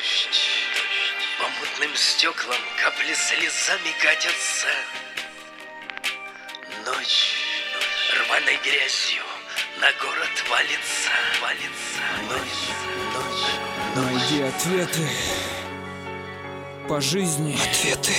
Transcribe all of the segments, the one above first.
Дождь, по мутным стеклам капли слезами катятся. Ночь рваной грязью на город валится. Ночь. Найди ответы по жизни. Ответы.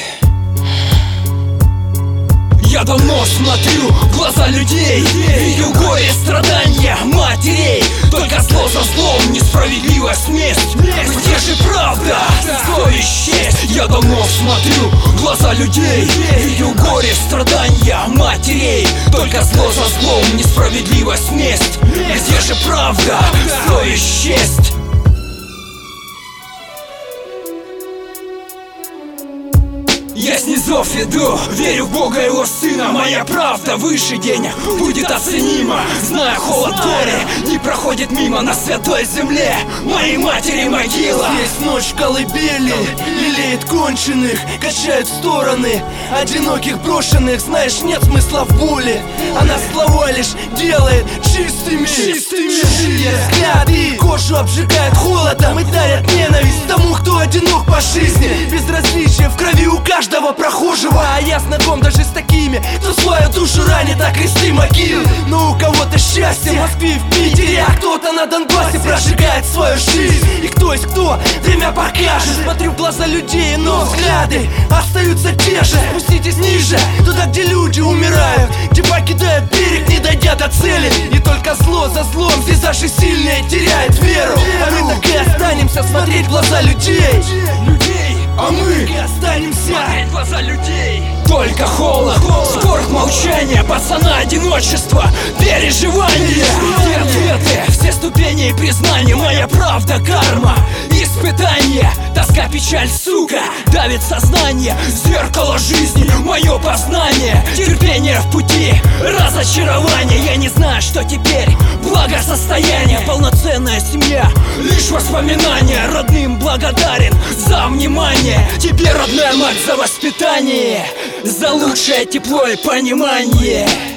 Я давно смотрю в глаза людей, видел горе, страдания матерей. Только зло за злом, несправедливость, месть. Где же правда, совесть, честь? Я давно смотрю в глаза людей, видел горе, страдания матерей. Только зло за злом, несправедливость, месть. Где же правда, совесть, честь? Я с низов иду, верю в Бога и Его Сына. Моя правда выше денег будет оценима. Зная холод горе, не проходит мимо на святой земле моей матери могила. Здесь ночь в колыбели, лелеет конченых, качает в стороны одиноких брошенных. Знаешь, нет смысла в боли, она слова лишь делает чистыми. Чужие взгляды кожу обжигает холодом и дарят ненависть тому, кто одинок по жизни. Безразличие в крови у каждого прохожего. А я знаком даже с такими, кто свою душу ранит, а кресты могил. Но у кого-то счастье в Москве и в Питере, а кто-то на Донбассе прожигает свою жизнь. И кто есть кто, время покажет. Смотрю в глаза людей, но взгляды остаются те же. Спуститесь ниже, туда, где люди умирают, где покидают берег, не дойдя до цели. И только зло за злом здесь даже сильные теряют веру. А мы так и останемся смотреть в глаза людей. А мы останемся смотреть в глаза людей. Только холод, скорбь, молчание, пацана, одиночество, переживания. Все ответы, все ступени и признания. Моя правда, карма, испытание. Тоска, печаль, сука, давит сознание. Зеркало жизни, мое познание. Терпение в пути, разочарование. Я не знаю, что теперь благосостояние. Полноценная семья, лишь воспоминания. Родным благодарен за внимание. Тебе, родная мать, за воспитание, за лучшее тепло и понимание.